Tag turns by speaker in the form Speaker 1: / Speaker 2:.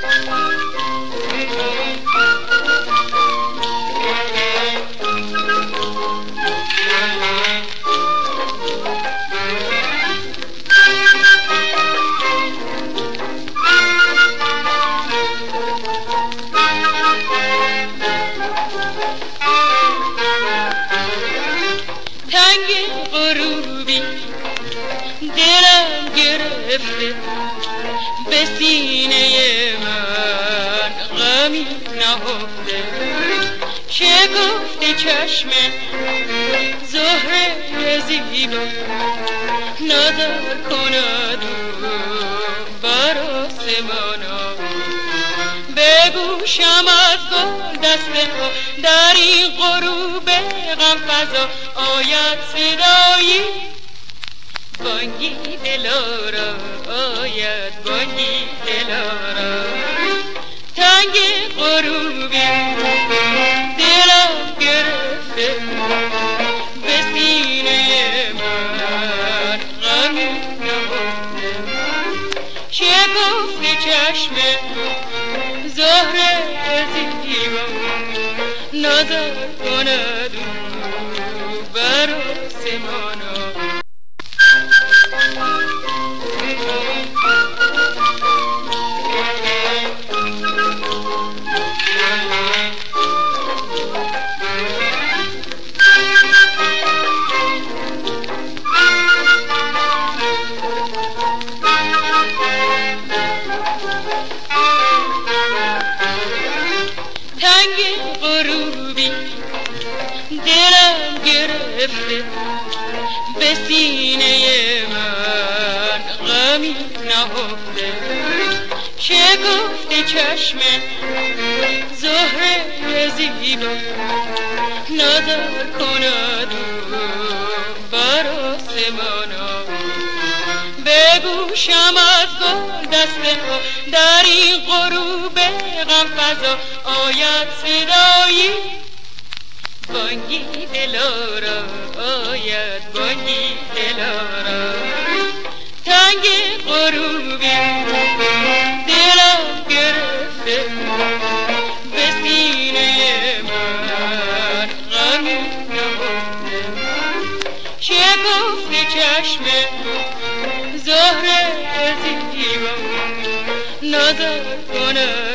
Speaker 1: دلم گرفته به سینه من غمی نهفته شکفت چشم زهره زیبا نظر کند بر آسمانا به گوشم از گل دسته ها در این غروب غم فزا آید صدایی بانگی دلارا آید بانگی دلارا تنگ غروبی دلم گرفته به سینه من غمی نهفته شکفت چشم زهره زیبا نظر کند بر آسمانا غروبی دلم گرفته به سینه من غمی نهفته شکفت چشم زهره زیبا نظر کند بر آسمانا به گوشم از گل دسته ها در این غروب غم فزا آید صدایی بانگی دلارا آید بانگی دلارا تنگ غروبی دلم گرفته به سینه من غمی نهفته شکفت چشم زهره زیبا نظر کند